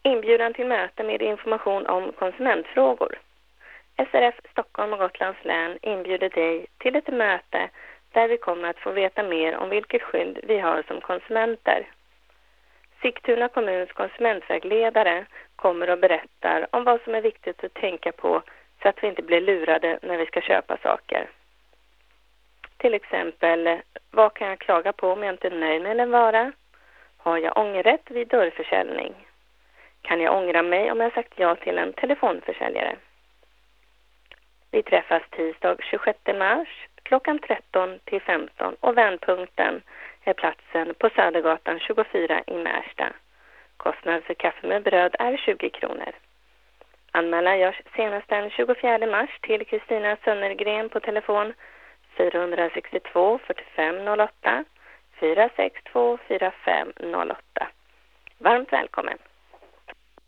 Inbjudan till möte med information om konsumentfrågor. SRF Stockholm och Gotlands län inbjuder dig till ett möte där vi kommer att få veta mer om vilket skydd vi har som konsumenter. Sigtuna kommuns konsumentvägledare kommer och berättar om vad som är viktigt att tänka på så att vi inte blir lurade när vi ska köpa saker. Till exempel, vad kan jag klaga på om jag inte är nöjd med en vara? Har jag ångerrätt vid dörrförsäljning? Kan jag ångra mig om jag sagt ja till en telefonförsäljare? Vi träffas tisdag 26 mars klockan 13 till 15 och vändpunkten är platsen på Södergatan 24 i Märsta. Kostnad för kaffe med bröd är 20 kronor. Anmälan görs senast den 24 mars till Kristina Sönnergren på telefon 462 45 08 462 45 08. Varmt välkommen!